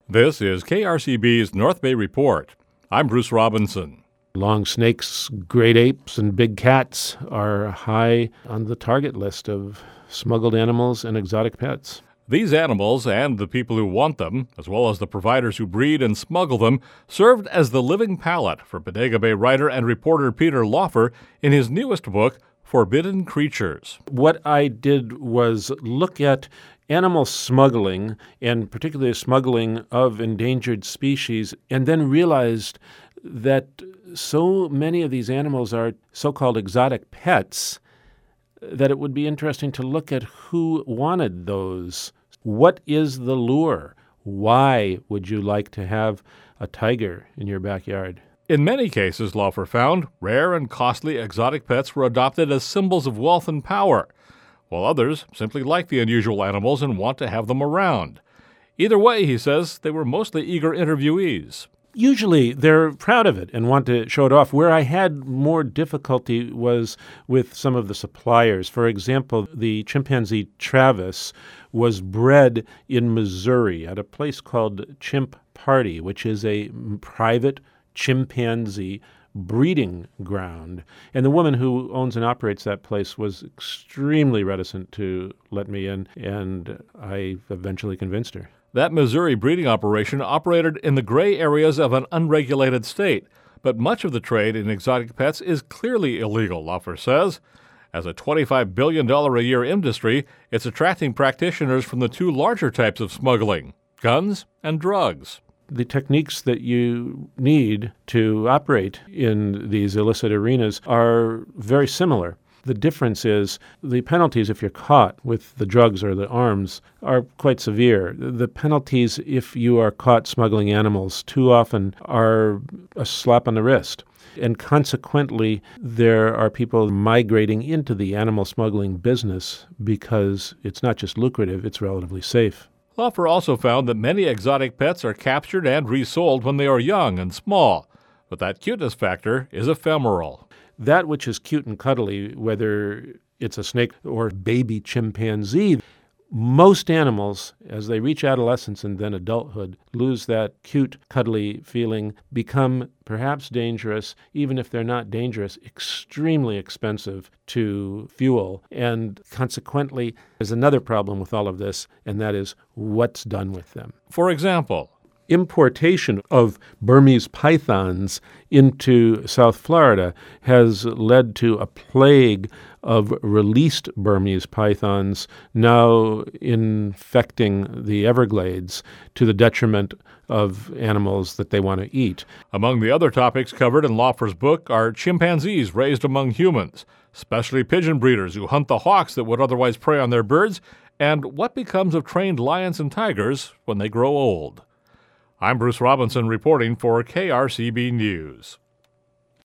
This is KRCB's North Bay Report. I'm Bruce Robinson. Long snakes, great apes, and big cats are high on the target list of smuggled animals and exotic pets. These animals and the people who want them, as well as the providers who breed and smuggle them, served as the living palette for Bodega Bay writer and reporter Peter Laufer in his newest book, Forbidden Creatures. What I did was look at animal smuggling, and particularly smuggling of endangered species, and then realized that so many of these animals are so-called exotic pets that it would be interesting to look at who wanted those. What is the lure? Why would you like to have a tiger in your backyard? In many cases, Laufer found, rare and costly exotic pets were adopted as symbols of wealth and power, while others simply like the unusual animals and want to have them around. Either way, he says, they were mostly eager interviewees. Usually they're proud of it and want to show it off. Where I had more difficulty was with some of the suppliers. For example, the chimpanzee Travis was bred in Missouri at a place called Chimp Party, which is a private chimpanzee breeding ground. And the woman who owns and operates that place was extremely reticent to let me in, and I eventually convinced her. That Missouri breeding operation operated in the gray areas of an unregulated state, but much of the trade in exotic pets is clearly illegal, Laufer says. As a $25 billion a year industry, it's attracting practitioners from the two larger types of smuggling, guns and drugs. The techniques that you need to operate in these illicit arenas are very similar. The difference is the penalties if you're caught with the drugs or the arms are quite severe. The penalties if you are caught smuggling animals too often are a slap on the wrist. And consequently, there are people migrating into the animal smuggling business because it's not just lucrative, it's relatively safe. Laufer also found that many exotic pets are captured and resold when they are young and small, but that cuteness factor is ephemeral. That which is cute and cuddly, whether it's a snake or baby chimpanzee, most animals, as they reach adolescence and then adulthood, lose that cute, cuddly feeling, become perhaps dangerous, even if they're not dangerous, extremely expensive to fuel. And consequently, there's another problem with all of this, and that is what's done with them. For example, importation of Burmese pythons into South Florida has led to a plague of released Burmese pythons now infecting the Everglades to the detriment of animals that they want to eat. Among the other topics covered in Laufer's book are chimpanzees raised among humans, especially pigeon breeders who hunt the hawks that would otherwise prey on their birds, and what becomes of trained lions and tigers when they grow old. I'm Bruce Robinson reporting for KRCB News.